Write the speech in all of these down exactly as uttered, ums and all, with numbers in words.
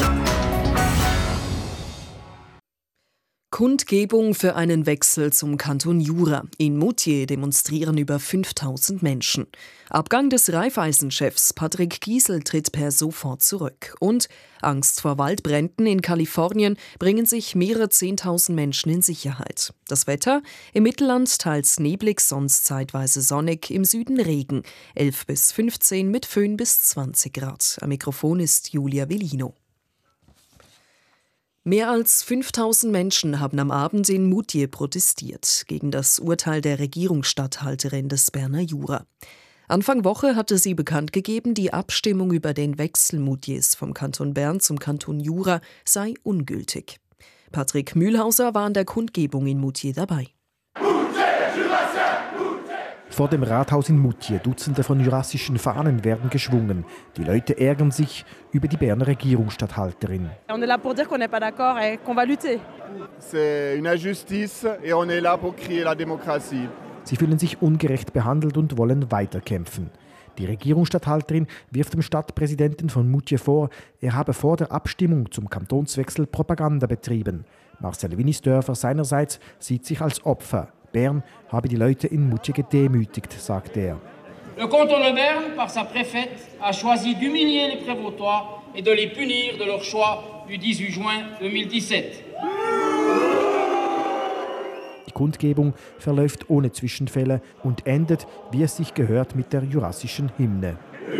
Kundgebung für einen Wechsel zum Kanton Jura. In Moutier demonstrieren über fünftausend Menschen. Abgang des Raiffeisen-Chefs Patrick Giesel tritt per sofort zurück. Und Angst vor Waldbränden in Kalifornien bringen sich mehrere Zehntausend Menschen in Sicherheit. Das Wetter? Im Mittelland teils neblig, sonst zeitweise sonnig, im Süden Regen. elf bis fünfzehn mit Föhn bis zwanzig Grad. Am Mikrofon ist Julia Velino. Mehr als fünftausend Menschen haben am Abend in Moutier protestiert gegen das Urteil der Regierungsstatthalterin des Berner Jura. Anfang Woche hatte sie bekannt gegeben, die Abstimmung über den Wechsel Moutiers vom Kanton Bern zum Kanton Jura sei ungültig. Patrick Mühlhauser war an der Kundgebung in Moutier dabei. Vor dem Rathaus in Moutier Dutzende von jurassischen Fahnen werden geschwungen. Die Leute ärgern sich über die Berner Regierungsstatthalterin. On est là pour dire qu'on n'est pas d'accord et qu'on va lutter. C'est une injustice et on est là pour crier la démocratie. Sie fühlen sich ungerecht behandelt und wollen weiterkämpfen. Die Regierungsstatthalterin wirft dem Stadtpräsidenten von Moutier vor, er habe vor der Abstimmung zum Kantonswechsel Propaganda betrieben. Marcel Winisdörfer seinerseits sieht sich als Opfer. Bern habe die Leute in Moutier gedemütigt, sagt er. Le canton de Berne, par sa préfète, a choisi d'humilier les Prévôtois et de les punir de leur choix du dix-huit juin zweitausenddreizehn. Die Kundgebung verläuft ohne Zwischenfälle und endet, wie es sich gehört, mit der jurassischen Hymne.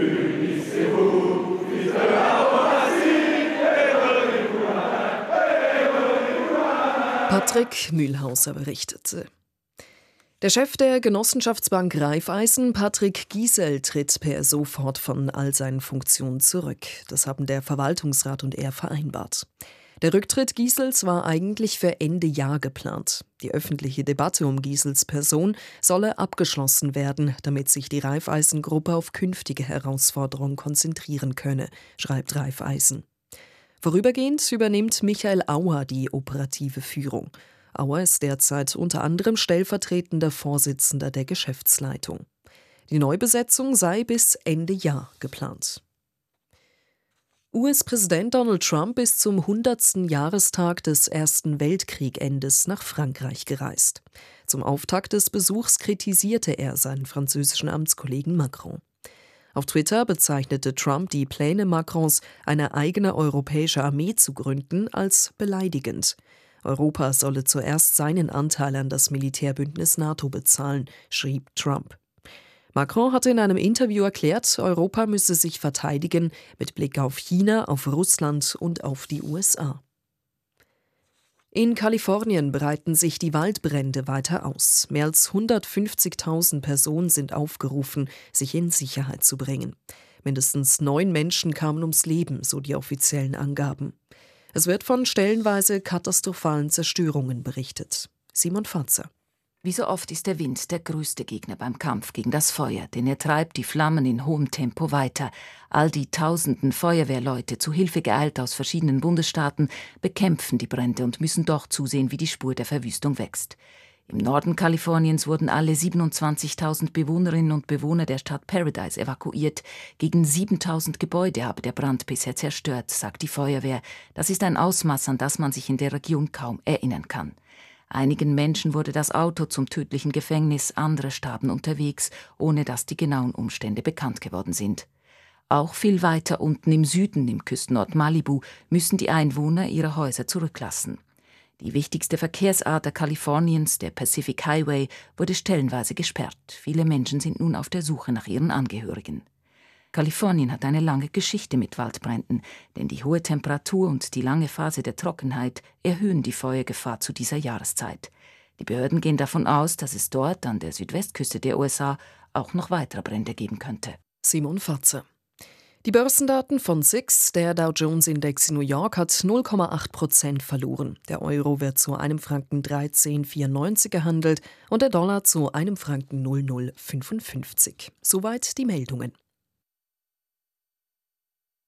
Patrick Mühlhauser berichtete. Der Chef der Genossenschaftsbank Raiffeisen, Patrick Giesel, tritt per sofort von all seinen Funktionen zurück. Das haben der Verwaltungsrat und er vereinbart. Der Rücktritt Giesels war eigentlich für Ende Jahr geplant. Die öffentliche Debatte um Giesels Person solle abgeschlossen werden, damit sich die Raiffeisen-Gruppe auf künftige Herausforderungen konzentrieren könne, schreibt Raiffeisen. Vorübergehend übernimmt Michael Auer die operative Führung. Auer ist derzeit unter anderem stellvertretender Vorsitzender der Geschäftsleitung. Die Neubesetzung sei bis Ende Jahr geplant. U S-Präsident Donald Trump ist zum hundertsten Jahrestag des Ersten Weltkriegendes nach Frankreich gereist. Zum Auftakt des Besuchs kritisierte er seinen französischen Amtskollegen Macron. Auf Twitter bezeichnete Trump die Pläne Macrons, eine eigene europäische Armee zu gründen, als beleidigend. Europa solle zuerst seinen Anteil an das Militärbündnis NATO bezahlen, schrieb Trump. Macron hatte in einem Interview erklärt, Europa müsse sich verteidigen mit Blick auf China, auf Russland und auf die U S A. In Kalifornien breiten sich die Waldbrände weiter aus. Mehr als hundertfünfzigtausend Personen sind aufgerufen, sich in Sicherheit zu bringen. Mindestens neun Menschen kamen ums Leben, so die offiziellen Angaben. Es wird von stellenweise katastrophalen Zerstörungen berichtet. Simon Fatzer. Wie so oft ist der Wind der größte Gegner beim Kampf gegen das Feuer, denn er treibt die Flammen in hohem Tempo weiter. All die tausenden Feuerwehrleute, zu Hilfe geeilt aus verschiedenen Bundesstaaten, bekämpfen die Brände und müssen doch zusehen, wie die Spur der Verwüstung wächst. Im Norden Kaliforniens wurden alle siebenundzwanzigtausend Bewohnerinnen und Bewohner der Stadt Paradise evakuiert. Gegen siebentausend Gebäude habe der Brand bisher zerstört, sagt die Feuerwehr. Das ist ein Ausmaß, an das man sich in der Region kaum erinnern kann. Einigen Menschen wurde das Auto zum tödlichen Gefängnis, andere starben unterwegs, ohne dass die genauen Umstände bekannt geworden sind. Auch viel weiter unten im Süden, im Küstenort Malibu, müssen die Einwohner ihre Häuser zurücklassen. Die wichtigste Verkehrsader Kaliforniens, der Pacific Highway, wurde stellenweise gesperrt. Viele Menschen sind nun auf der Suche nach ihren Angehörigen. Kalifornien hat eine lange Geschichte mit Waldbränden, denn die hohe Temperatur und die lange Phase der Trockenheit erhöhen die Feuergefahr zu dieser Jahreszeit. Die Behörden gehen davon aus, dass es dort an der Südwestküste der U S A auch noch weitere Brände geben könnte. Simon Fatzer. Die Börsendaten von S I X, der Dow Jones Index in New York, hat null Komma acht Prozent verloren. Der Euro wird zu einem Franken dreizehn Komma vierundneunzig gehandelt und der Dollar zu einem Franken null Komma null fünfundfünfzig. Soweit die Meldungen.